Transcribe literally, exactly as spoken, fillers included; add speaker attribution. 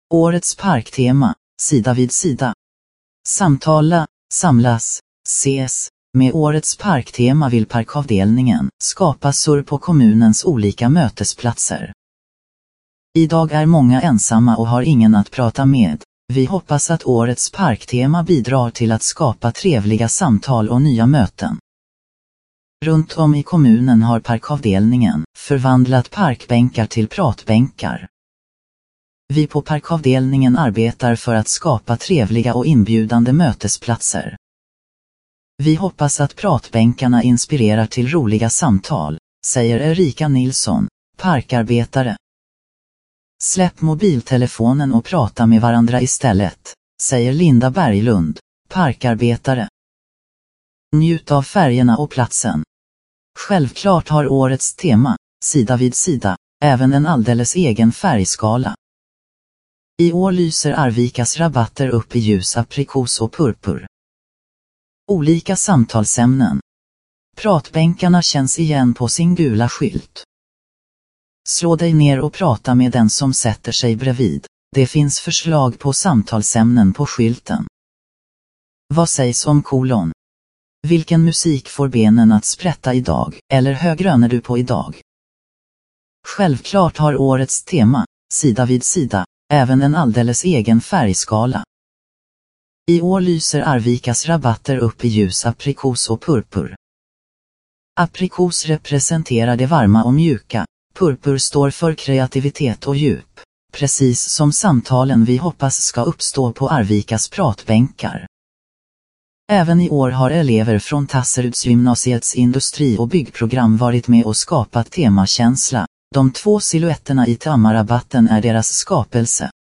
Speaker 1: Årets parktema, sida vid sida. Samtala, samlas, ses. Med årets parktema vill parkavdelningen skapa surr på kommunens olika mötesplatser. Idag är många ensamma och har ingen att prata med. Vi hoppas att årets parktema bidrar till att skapa trevliga samtal och nya möten. Runt om i kommunen har parkavdelningen förvandlat parkbänkar till pratbänkar. Vi på parkavdelningen arbetar för att skapa trevliga och inbjudande mötesplatser. Vi hoppas att pratbänkarna inspirerar till roliga samtal, säger Erika Nilsson, parkarbetare. Släpp mobiltelefonen och prata med varandra istället, säger Linda Berglund, parkarbetare. Njut av färgerna och platsen. Självklart har årets tema, sida vid sida, även en alldeles egen färgskala. I år lyser Arvikas rabatter upp i ljus aprikos och purpur. Olika samtalsämnen. Pratbänkarna känns igen på sin gula skylt. Slå dig ner och prata med den som sätter sig bredvid. Det finns förslag på samtalsämnen på skylten. Vad sägs om kolon? Vilken musik får benen att sprätta idag, eller högrönar du på idag? Självklart har årets tema, sida vid sida, även en alldeles egen färgskala. I år lyser Arvikas rabatter upp i ljus aprikos och purpur. Aprikos representerar det varma och mjuka, purpur står för kreativitet och djup, precis som samtalen vi hoppas ska uppstå på Arvikas pratbänkar. Även i år har elever från Tasserudsgymnasiets industri- och byggprogram varit med och skapat temakänsla. De två silhuetterna i temarabatten är deras skapelse.